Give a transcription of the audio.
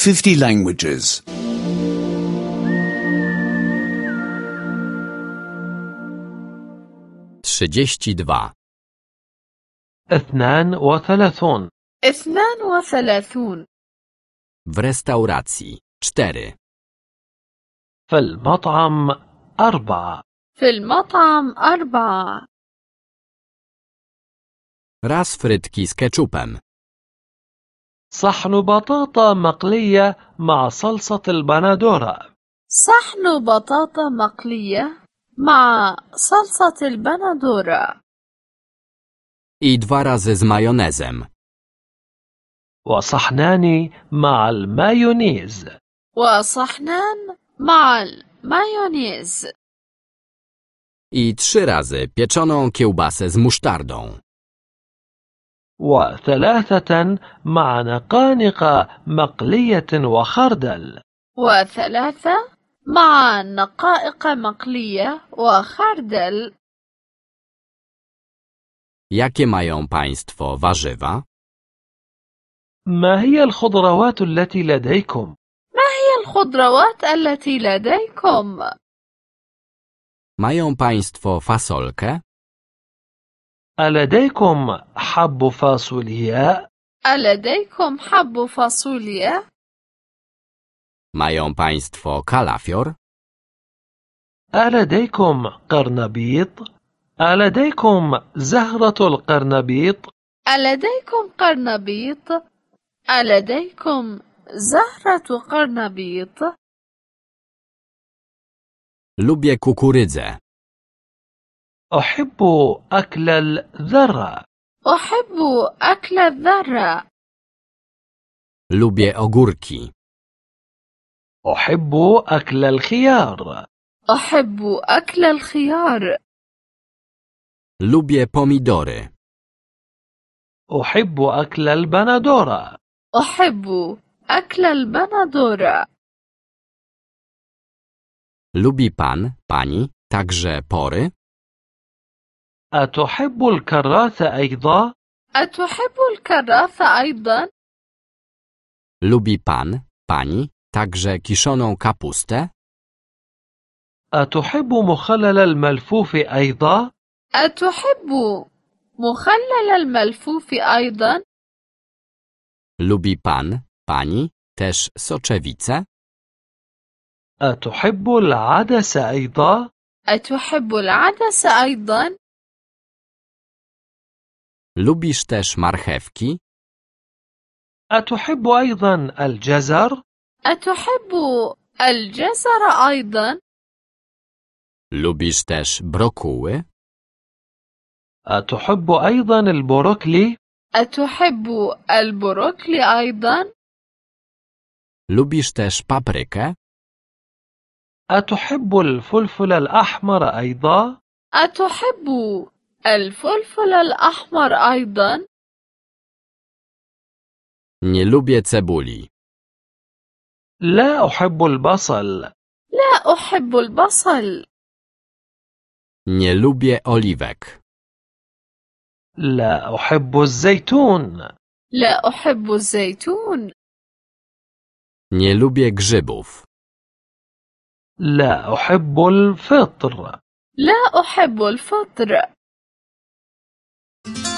50 languages. 32. 32. 32. W restauracji. 4. في المطعم 4. في المطعم 4. Raz frytki z keczupem. صحن بطاطا مقلية مع صلصة البندورة. صحن بطاطا مقلية مع صلصة البندورة. I 2 razy z majonezem. وصحنان مع المايونيز. وصحنان مع المايونيز. I 3 razy pieczoną kiełbasę z musztardą. و3 مع نقانق مقلية وخردل. و3 مع نقائق مقلية وخردل. Jakie mają państwo warzywa? ما هي الخضروات التي لديكم؟ ما هي الخضروات التي لديكم؟ Mają państwo fasolkę? ألديكم حب فاصولياء؟ ألديكم حب فاصوليا؟ Mają państwo kalafior? ألديكم قرنبيط؟ ألديكم زهرة القرنبيط؟ ألديكم قرنبيط؟ ألديكم زهرة قرنبيط؟ Lubię kukurydzę. أحب أكل الذرة. أحب أكل الذرة. Lubię ogórki. أحب أكل الخيار. أحب أكل الخيار. Lubię pomidory. أحب أكل البندورة. أحب أكل البندورة. Lubi pan, pani, także pory? أتحب الكراثة أيضا؟ أتحب الكراثة أيضا؟ Lubi pan, pani, także kiszoną kapustę? أتحب مخلل الملفوف أيضا؟ أتحب مخلل الملفوف أيضا؟ Lubi pan, pani, też soczewicę? أتحب العدس أيضا؟ أتحب العدس أيضا؟ Lubisz też marchewki? أتحب أيضا الجزر؟ أتحب الجزر أيضا؟ Lubisz też brokuły? أتحب أيضا البروكلي؟ أتحب البروكلي أيضا؟ Lubisz też paprykę? أتحب الفلفل الأحمر أيضا؟ أتحب الفلفل الأحمر أيضا؟ Nie lubię cebuli. لا أحب البصل. لا أحب البصل. Nie lubię oliwek. لا أحب الزيتون. لا أحب الزيتون. Nie lubię grzybów. لا أحب الفطر. لا أحب الفطر.